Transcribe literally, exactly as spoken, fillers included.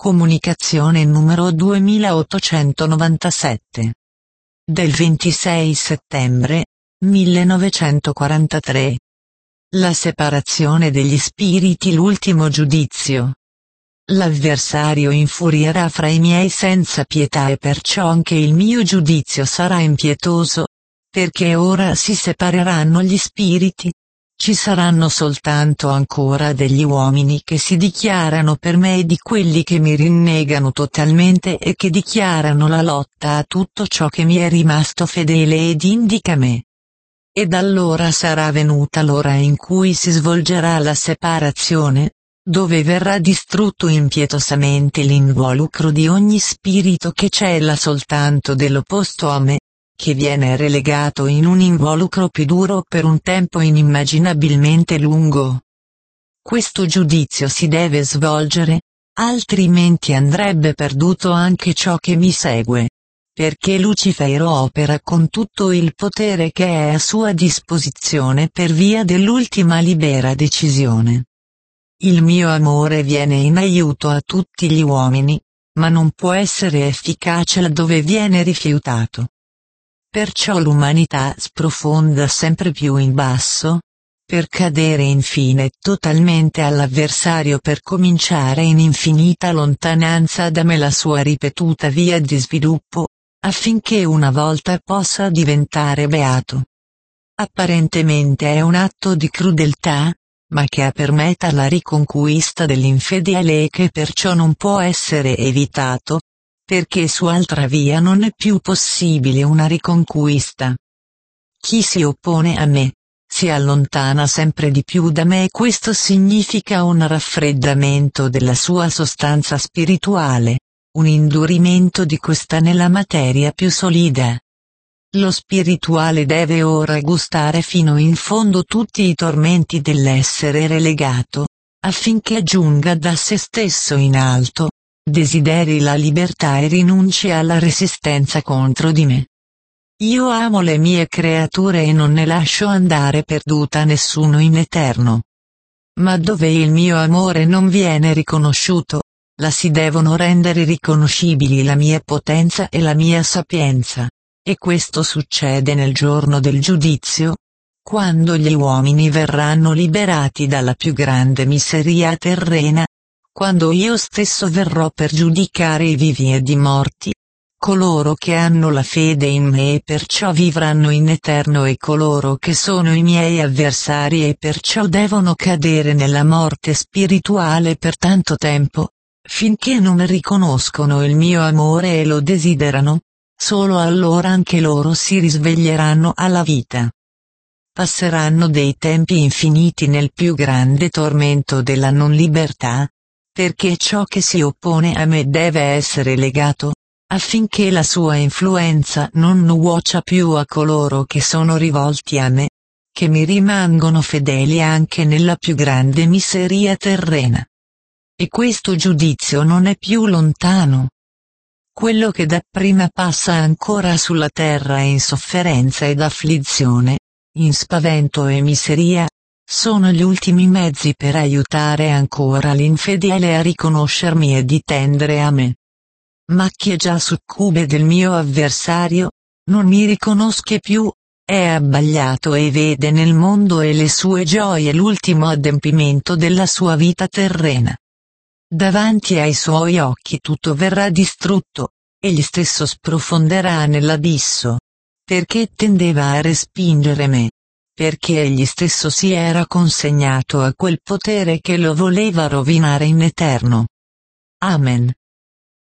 Comunicazione numero duemilaottocentonovantasette. Del ventisei settembre millenovecentoquarantatré. La separazione degli spiriti, l'ultimo giudizio. L'avversario infurierà fra i miei senza pietà e perciò anche il mio giudizio sarà impietoso, perché ora si separeranno gli spiriti. Ci saranno soltanto ancora degli uomini che si dichiarano per me e di quelli che mi rinnegano totalmente e che dichiarano la lotta a tutto ciò che mi è rimasto fedele ed indica me. Ed allora sarà venuta l'ora in cui si svolgerà la separazione, dove verrà distrutto impietosamente l'involucro di ogni spirito che cela soltanto dell'opposto a me, che viene relegato in un involucro più duro per un tempo inimmaginabilmente lungo. Questo giudizio si deve svolgere, altrimenti andrebbe perduto anche ciò che mi segue, perché Lucifero opera con tutto il potere che è a sua disposizione per via dell'ultima libera decisione. Il mio amore viene in aiuto a tutti gli uomini, ma non può essere efficace laddove viene rifiutato. Perciò l'umanità sprofonda sempre più in basso, per cadere infine totalmente all'avversario per cominciare in infinita lontananza da me la sua ripetuta via di sviluppo, affinché una volta possa diventare beato. Apparentemente è un atto di crudeltà, ma che ha per meta la riconquista dell'infedele e che perciò non può essere evitato, perché su altra via non è più possibile una riconquista. Chi si oppone a me, si allontana sempre di più da me e questo significa un raffreddamento della sua sostanza spirituale, un indurimento di questa nella materia più solida. Lo spirituale deve ora gustare fino in fondo tutti i tormenti dell'essere relegato, affinché giunga da se stesso in alto, desideri la libertà e rinunci alla resistenza contro di me. Io amo le mie creature e non ne lascio andare perduta nessuno in eterno. Ma dove il mio amore non viene riconosciuto, là si devono rendere riconoscibili la mia potenza e la mia sapienza, e questo succede nel giorno del giudizio, quando gli uomini verranno liberati dalla più grande miseria terrena, quando io stesso verrò per giudicare i vivi ed i morti, coloro che hanno la fede in me e perciò vivranno in eterno e coloro che sono i miei avversari e perciò devono cadere nella morte spirituale per tanto tempo, finché non riconoscono il mio amore e lo desiderano, solo allora anche loro si risveglieranno alla vita. Passeranno dei tempi infiniti nel più grande tormento della non libertà, perché ciò che si oppone a me deve essere legato, affinché la sua influenza non nuocia più a coloro che sono rivolti a me, che mi rimangono fedeli anche nella più grande miseria terrena. E questo giudizio non è più lontano. Quello che dapprima passa ancora sulla terra in sofferenza ed afflizione, in spavento e miseria, sono gli ultimi mezzi per aiutare ancora l'infedele a riconoscermi e di tendere a me. Ma chi è già succube del mio avversario, non mi riconosce più, è abbagliato e vede nel mondo e le sue gioie l'ultimo adempimento della sua vita terrena. Davanti ai suoi occhi tutto verrà distrutto, egli stesso sprofonderà nell'abisso, perché tendeva a respingere me, perché egli stesso si era consegnato a quel potere che lo voleva rovinare in eterno. Amen.